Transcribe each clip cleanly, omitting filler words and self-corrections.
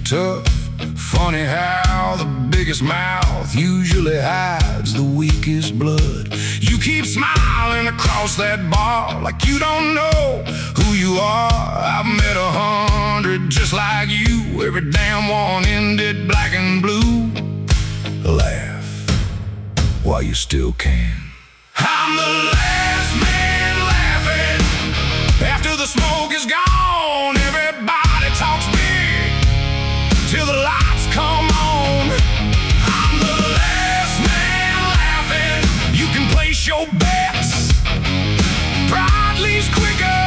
tough. Funny how the biggest mouth usually hides the weakest blood. You keep smiling across that bar like you don't know who you are. I've met 100 just like you. Every damn one ended black and blue. Laugh while you still can. I'm the last man laughing. After the smoke is gone, everybody talks big till the lights come on. I'm the last man laughing. You can place your bets. Pride leaves quicker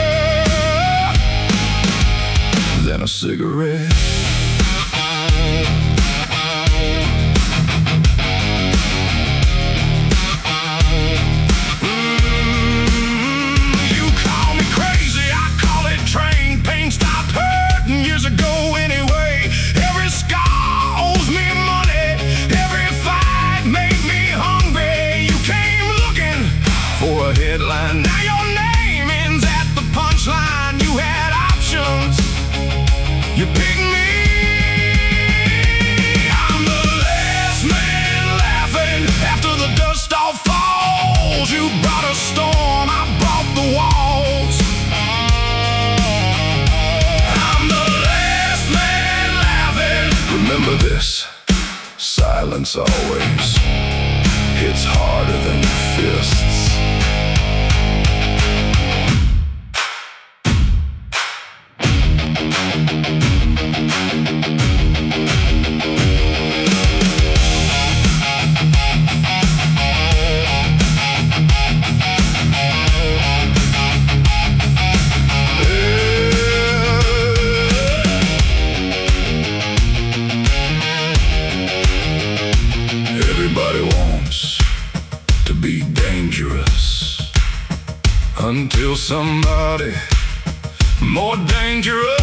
than a cigarette. Headline. Now your name ends at the punchline. You had options, you picked me. I'm the last man laughing. After the dust all falls, you brought a storm, I brought the walls. I'm the last man laughing. Remember this, silence always hits harder than fists. Everybody wants to be dangerous until somebody more dangerous